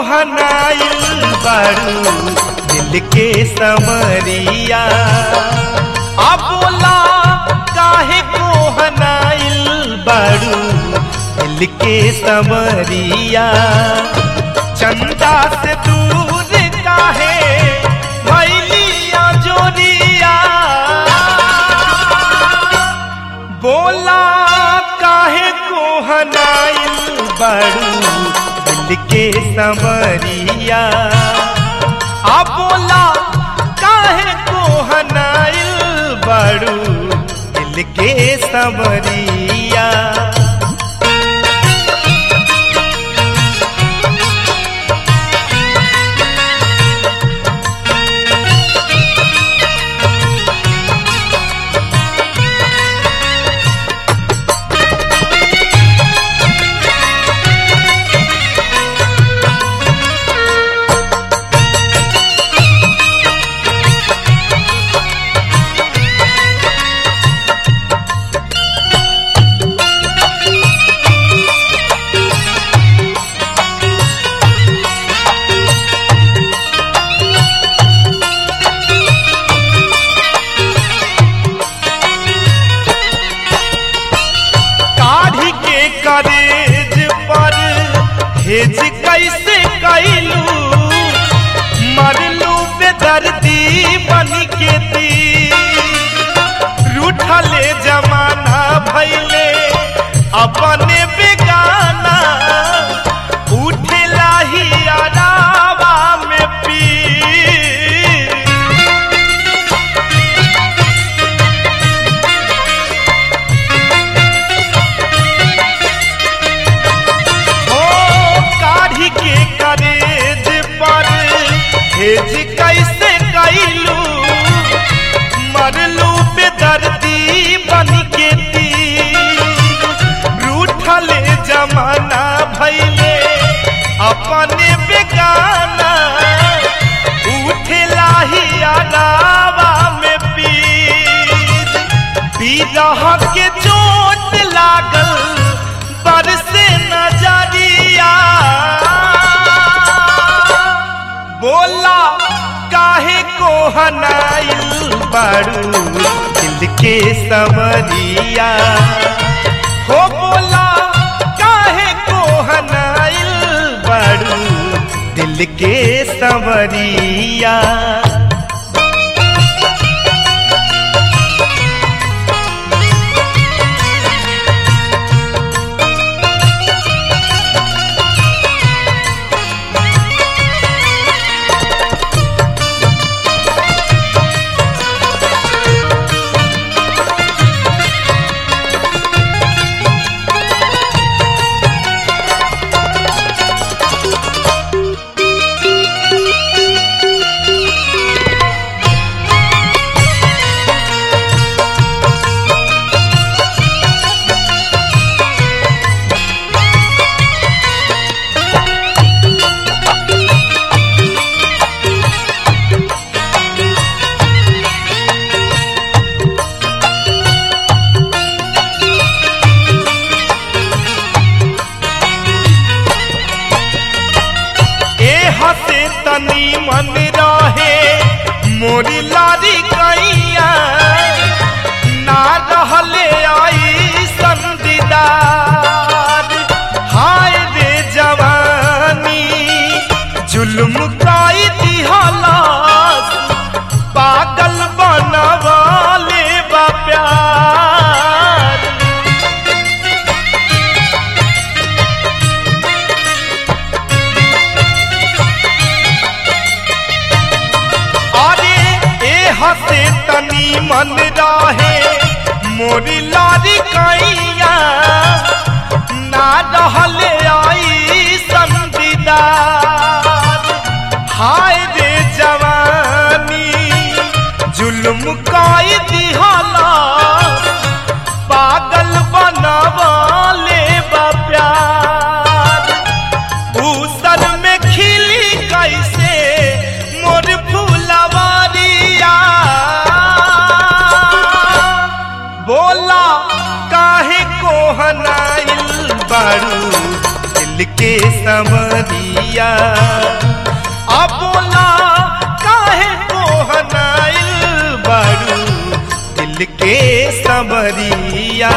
हनाइल बारू दिल के समरिया। अब बोला काहे को हनाइल बारू दिल के समरिया। चंदा से दूर काहे भैलिया जोरिया। बोला काहे को हनाइल बारू दिल के समरिया। आ बोला काहे को हनाइल बारू दिल के समरिया। करेज पर हेज कैसे कैलू मरलू बेदर्दी बन के तीर। रूठले जमाना भैले अपने बेगाना उठेला ही अरावा में पीर। करेज पर हेज कैसे कैलू मरलू बेदर्दी बन के तीर। रूठले जमाना भैले अपने बेगाना उठेला ही अलावा में पीर। बिरह के चोट लागल बरसे नजरिया। बोला काहे को हनाइल बारू दिल के समरिया। हो बोला काहे को हनाइल बारू दिल के समरिया। हसे तनी मन रहे मोरी लारी कैया। ना रहले आई संदीदार। हाय रे जवानी जुल्म काई दिहलास पागल बनवाले बा प्यार। हसे तनी मन रहे मोरी लारी कैया। ना रहले आई संदीदार। हाय रे जवानी जुल्म काई दिहला पागल बनवाले बा प्यार। ऊसर में खिली कैसे मोर फूलवारिया। बोला काहे को हनाइल बारू दिल के समरिया। दिल के संवरिया।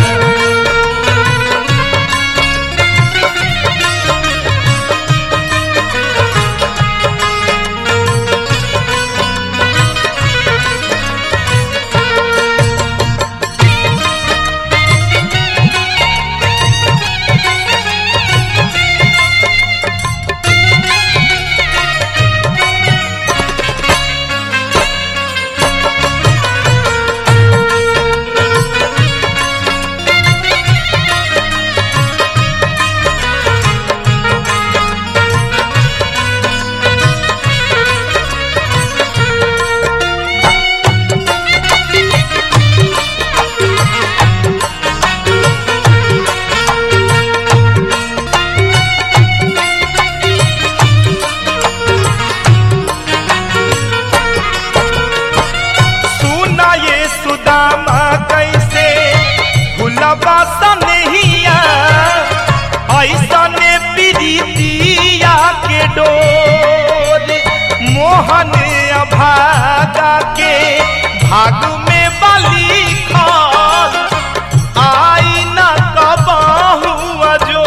मोहन अभागा के भाग में बली खान आई न कबाहू अजो।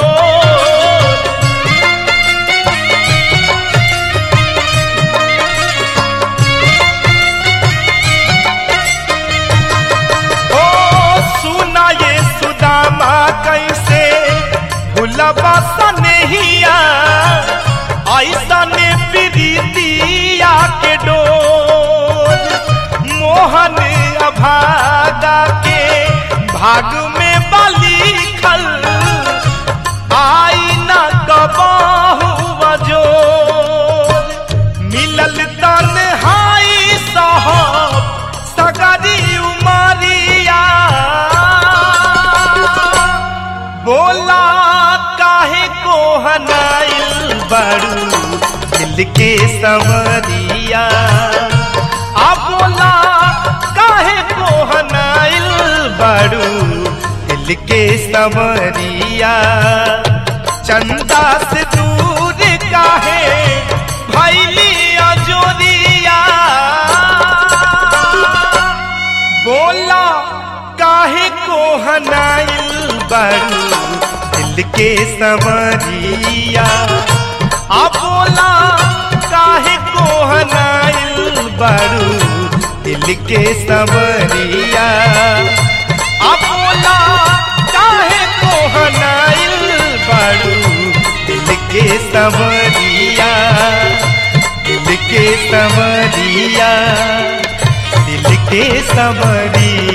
ओ सुना ये सुदामा कैसे भुलबा सनहिया ऐसा ने प्रीतिया के डोर। मोहन अभागा के भाग में बली खल आई न कबाहू बजोर। मिलल तन्हाई साहब सगरी उमरिया बोला काहे को हनाइल बड़ू दिल के संवरिया। आ बोला काहे को हनाइल बड़ू दिल के संवरिया। चंदा से दूर काहे भैली अजोरिया बोला काहे को हनाइल बड़ू दिल के संवरिया। आ बोला काहे को हनाइल बड़ू दिल के संवरिया। आ बोला काहे को हनाइल बड़ू दिल के संवरिया। दिल के संवरिया दिल के संवरिया।